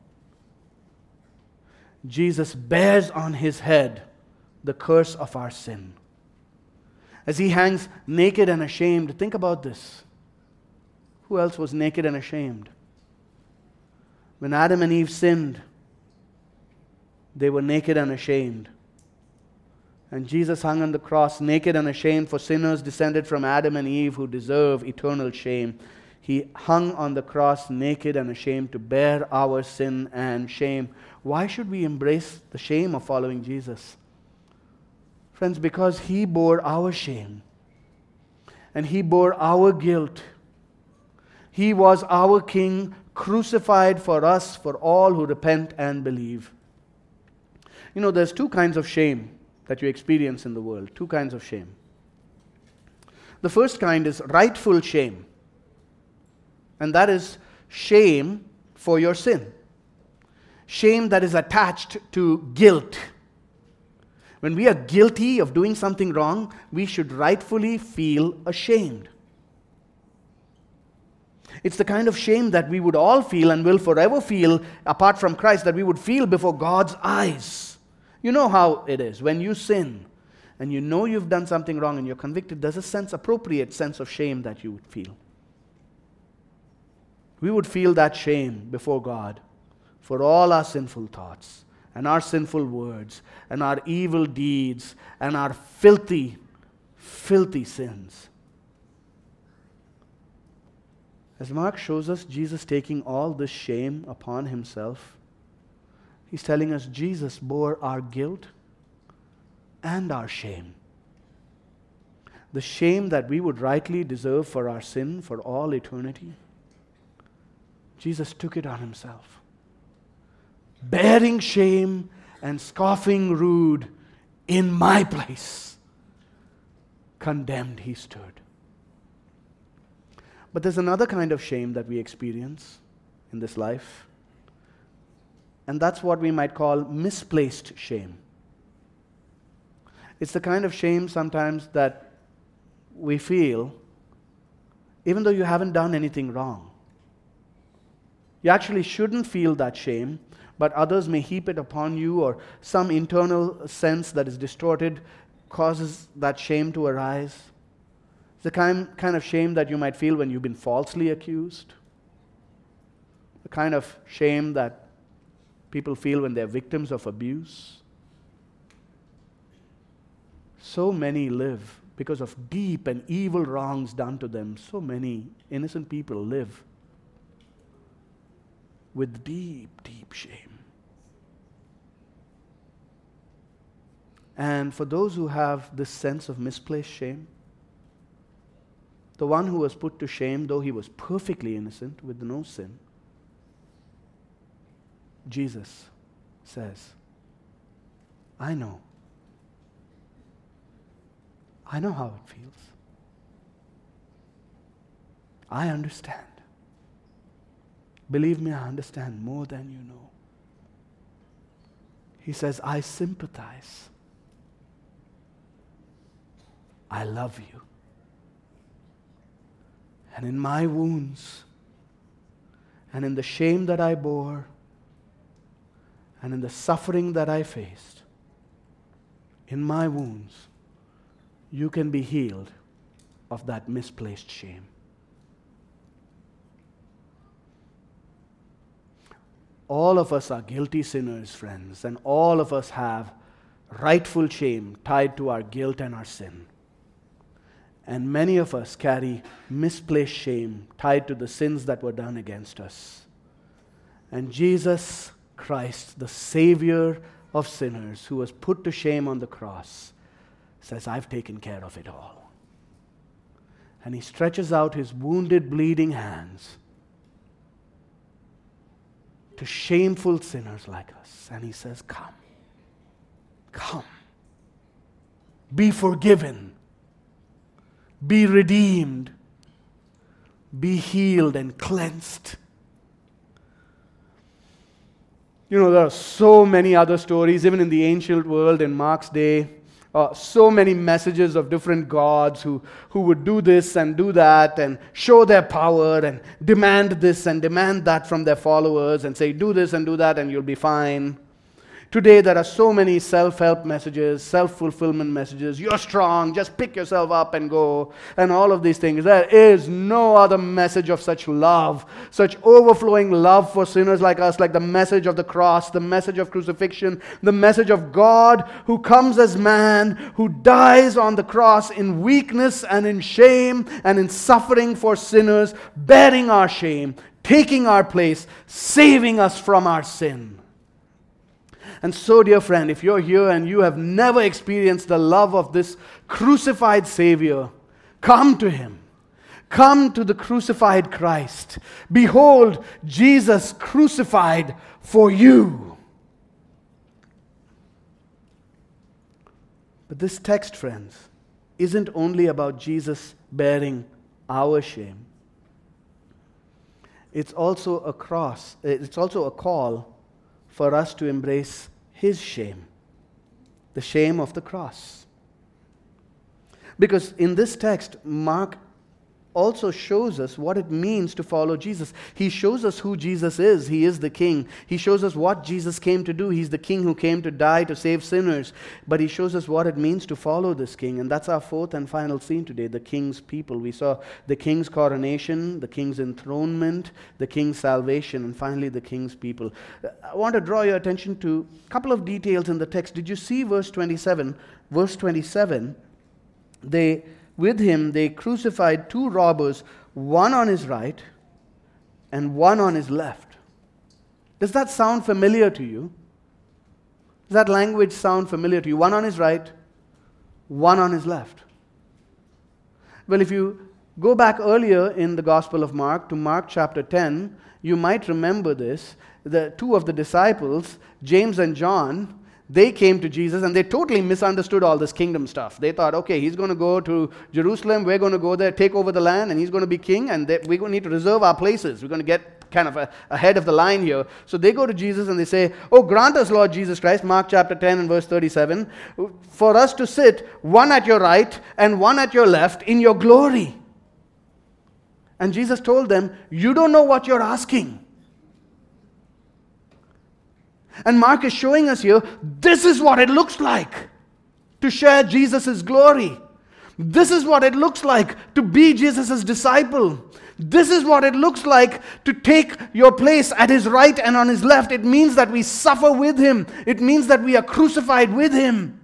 Jesus bears on his head the curse of our sin. As he hangs naked and ashamed, think about this. Who else was naked and ashamed? When Adam and Eve sinned, they were naked and ashamed. And Jesus hung on the cross naked and ashamed for sinners descended from Adam and Eve who deserve eternal shame. He hung on the cross naked and ashamed to bear our sin and shame. Why should we embrace the shame of following Jesus? Friends, because he bore our shame and he bore our guilt. He was our King, crucified for us, for all who repent and believe. You know, there's two kinds of shame that you experience in the world. Two kinds of shame. The first kind is rightful shame. And that is shame for your sin. Shame that is attached to guilt. When we are guilty of doing something wrong, we should rightfully feel ashamed. It's the kind of shame that we would all feel and will forever feel apart from Christ, that we would feel before God's eyes. You know how it is. When you sin and you know you've done something wrong and you're convicted, there's a sense, appropriate sense of shame that you would feel. We would feel that shame before God for all our sinful thoughts and our sinful words and our evil deeds and our filthy, filthy sins. As Mark shows us Jesus taking all this shame upon himself, he's telling us Jesus bore our guilt and our shame. The shame that we would rightly deserve for our sin for all eternity. Jesus took it on himself. Bearing shame and scoffing rude in my place. Condemned he stood. But there's another kind of shame that we experience in this life. And that's what we might call misplaced shame. It's the kind of shame sometimes that we feel even though you haven't done anything wrong. You actually shouldn't feel that shame, but others may heap it upon you, or some internal sense that is distorted causes that shame to arise. It's the kind, kind of shame that you might feel when you've been falsely accused. The kind of shame that people feel when they're victims of abuse. So many live because of deep and evil wrongs done to them. So many innocent people live with deep, deep shame. And for those who have this sense of misplaced shame, the one who was put to shame, though he was perfectly innocent with no sin, Jesus says, I know. I know how it feels. I understand. Believe me, I understand more than you know. He says, I sympathize. I love you. And in my wounds, and in the shame that I bore, and in the suffering that I faced, in my wounds, you can be healed of that misplaced shame. All of us are guilty sinners, friends, and all of us have rightful shame tied to our guilt and our sin. And many of us carry misplaced shame tied to the sins that were done against us. And Jesus Christ, the Savior of sinners, who was put to shame on the cross, says, I've taken care of it all. And he stretches out his wounded, bleeding hands to shameful sinners like us. And he says, come. Come. Be forgiven. Be redeemed. Be healed and cleansed. You know, there are so many other stories, even in the ancient world, in Mark's day. Uh, so many messages of different gods who, who would do this and do that and show their power and demand this and demand that from their followers and say, do this and do that and you'll be fine. Today there are so many self-help messages, self-fulfillment messages. You're strong, just pick yourself up and go, and all of these things. There is no other message of such love, such overflowing love for sinners like us, like the message of the cross, the message of crucifixion, the message of God who comes as man, who dies on the cross in weakness and in shame and in suffering for sinners, bearing our shame, taking our place, saving us from our sin. And so, dear friend, if you're here and you have never experienced the love of this crucified Savior, come to Him. Come to the crucified Christ. Behold, Jesus crucified for you. But this text, friends, isn't only about Jesus bearing our shame. It's also a cross. It's also a call for us to embrace His shame, the shame of the cross. Because in this text, Mark also shows us what it means to follow Jesus. He shows us who Jesus is. He is the King. He shows us what Jesus came to do. He's the King who came to die to save sinners. But He shows us what it means to follow this King. And that's our fourth and final scene today, the King's people. We saw the King's coronation, the King's enthronement, the King's salvation, and finally the King's people. I want to draw your attention to a couple of details in the text. Did you see verse twenty-seven? Verse twenty-seven, they... With him they crucified two robbers, one on his right and one on his left. Does that sound familiar to you? Does that language sound familiar to you? One on his right, one on his left. Well, if you go back earlier in the Gospel of Mark to Mark chapter ten, you might remember this. The two of the disciples, James and John, they came to Jesus and they totally misunderstood all this kingdom stuff. They thought, okay, he's going to go to Jerusalem, we're going to go there, take over the land, and he's going to be king, and they, we're going to need to reserve our places. We're going to get kind of a, ahead of the line here. So they go to Jesus and they say, oh, grant us, Lord Jesus Christ, Mark chapter ten and verse thirty-seven, for us to sit one at your right and one at your left in your glory. And Jesus told them, you don't know what you're asking. And Mark is showing us here, this is what it looks like to share Jesus' glory. This is what it looks like to be Jesus' disciple. This is what it looks like to take your place at His right and on His left. It means that we suffer with Him. It means that we are crucified with Him.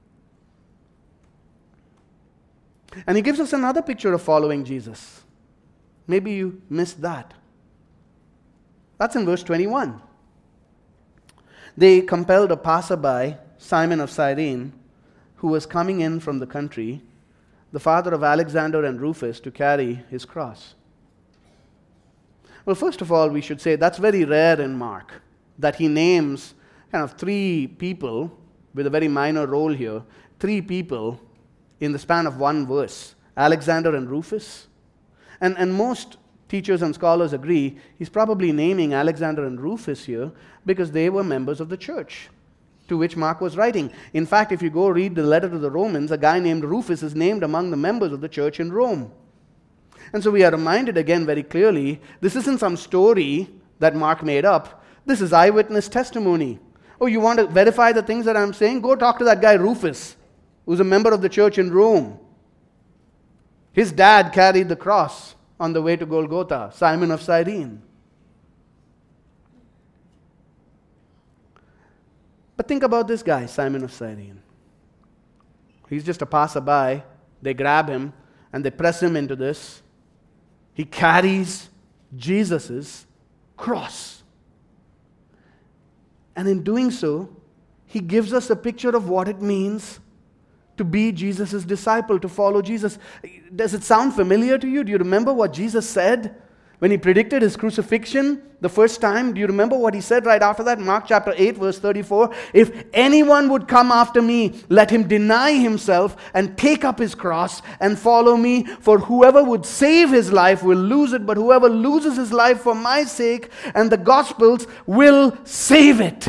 And He gives us another picture of following Jesus. Maybe you missed that. That's in verse twenty-one. They compelled a passerby, Simon of Cyrene, who was coming in from the country, the father of Alexander and Rufus, to carry his cross. Well, first of all, we should say that's very rare in Mark, that he names kind of three people with a very minor role here, three people in the span of one verse, Alexander and Rufus. And, and most teachers and scholars agree he's probably naming Alexander and Rufus here because they were members of the church to which Mark was writing. In fact, if you go read the letter to the Romans, a guy named Rufus is named among the members of the church in Rome. And so we are reminded again very clearly, this isn't some story that Mark made up. This is eyewitness testimony. Oh, you want to verify the things that I'm saying? Go talk to that guy Rufus, who's a member of the church in Rome. His dad carried the cross on the way to Golgotha, Simon of Cyrene. But think about this guy, Simon of Cyrene. He's just a passerby. They grab him and they press him into this. He carries Jesus' cross. And in doing so, he gives us a picture of what it means to be Jesus' disciple, to follow Jesus. Does it sound familiar to you? Do you remember what Jesus said? When he predicted his crucifixion the first time, do you remember what he said right after that? Mark chapter eight, verse thirty-four. If anyone would come after me, let him deny himself and take up his cross and follow me. For whoever would save his life will lose it, but whoever loses his life for my sake and the gospel's will save it.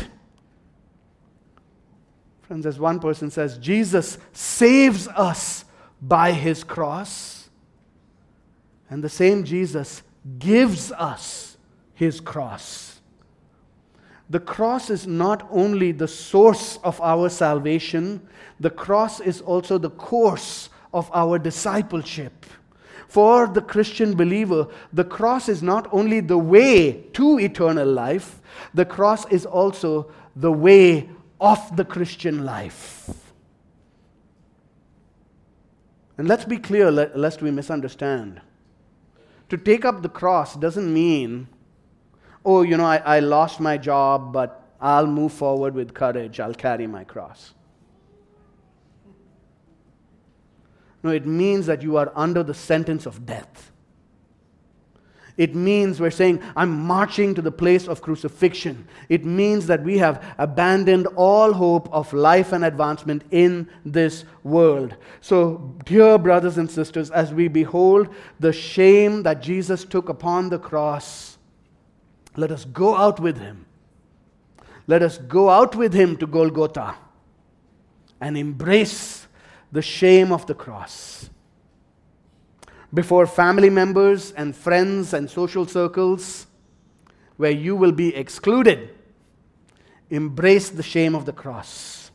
Friends, as one person says, Jesus saves us by his cross, and the same Jesus gives us his cross. The cross is not only the source of our salvation, the cross is also the course of our discipleship. For the Christian believer, the cross is not only the way to eternal life, the cross is also the way of the Christian life. And let's be clear, lest we misunderstand. To take up the cross doesn't mean, oh, you know, I, I lost my job, but I'll move forward with courage. I'll carry my cross. No, it means that you are under the sentence of death. It means we're saying, I'm marching to the place of crucifixion. It means that we have abandoned all hope of life and advancement in this world. So, dear brothers and sisters, as we behold the shame that Jesus took upon the cross, let us go out with him. Let us go out with him to Golgotha and embrace the shame of the cross. Before family members and friends and social circles where you will be excluded, embrace the shame of the cross.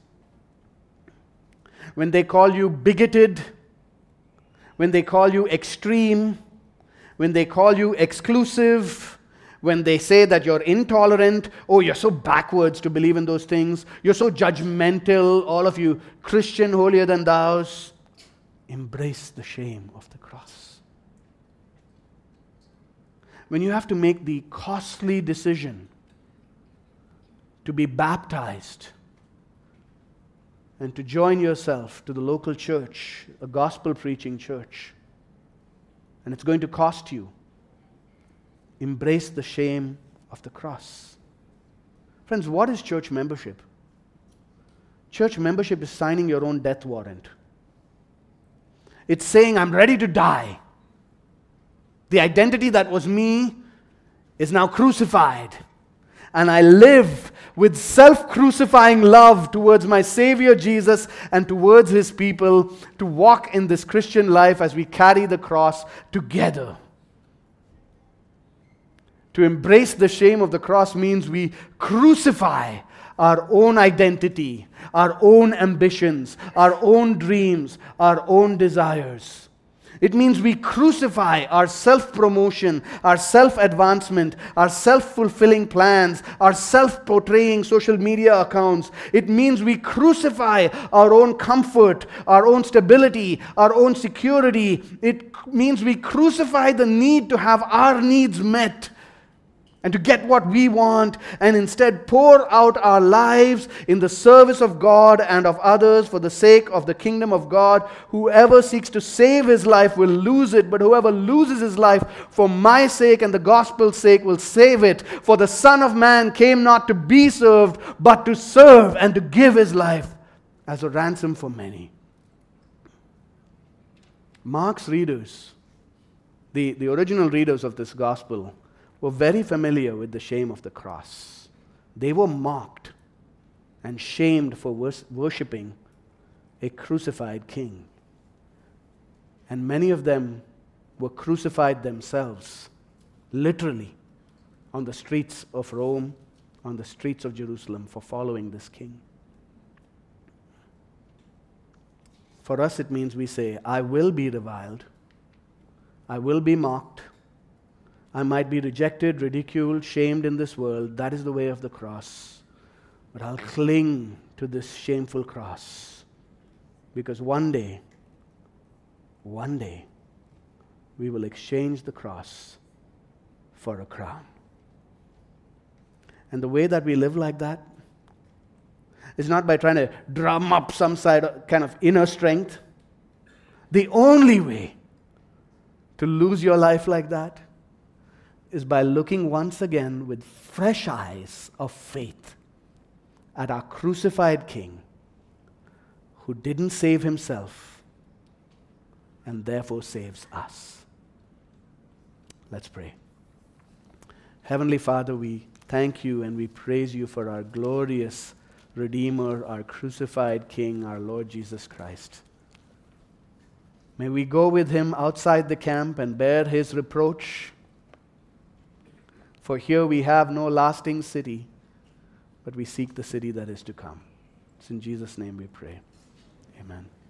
When they call you bigoted, when they call you extreme, when they call you exclusive, when they say that you're intolerant, oh, you're so backwards to believe in those things, you're so judgmental, all of you Christian holier than thous, embrace the shame of the cross. When you have to make the costly decision to be baptized and to join yourself to the local church, a gospel preaching church, and it's going to cost you, embrace the shame of the cross. Friends, what is church membership? Church membership is signing your own death warrant. It's saying, I'm ready to die. The identity that was me is now crucified. And I live with self-crucifying love towards my Savior Jesus and towards his people to walk in this Christian life as we carry the cross together. To embrace the shame of the cross means we crucify our own identity, our own ambitions, our own dreams, our own desires. It means we crucify our self-promotion, our self-advancement, our self-fulfilling plans, our self-portraying social media accounts. It means we crucify our own comfort, our own stability, our own security. It means we crucify the need to have our needs met and to get what we want, and instead pour out our lives in the service of God and of others for the sake of the kingdom of God. Whoever seeks to save his life will lose it, but whoever loses his life for my sake and the gospel's sake will save it. For the Son of Man came not to be served, but to serve and to give his life as a ransom for many. Mark's readers, the, the original readers of this gospel, were very familiar with the shame of the cross. They were mocked and shamed for wors- worshipping a crucified king. And many of them were crucified themselves, literally, on the streets of Rome, on the streets of Jerusalem, for following this king. For us, it means we say, I will be reviled, I will be mocked, I might be rejected, ridiculed, shamed in this world. That is the way of the cross. But I'll cling to this shameful cross. Because one day, one day, we will exchange the cross for a crown. And the way that we live like that is not by trying to drum up some side kind of inner strength. The only way to lose your life like that is by looking once again with fresh eyes of faith at our crucified King, who didn't save himself and therefore saves us. Let's pray. Heavenly Father, we thank you and we praise you for our glorious Redeemer, our crucified King, our Lord Jesus Christ. May we go with him outside the camp and bear his reproach. For here we have no lasting city, but we seek the city that is to come. It's in Jesus' name we pray. Amen.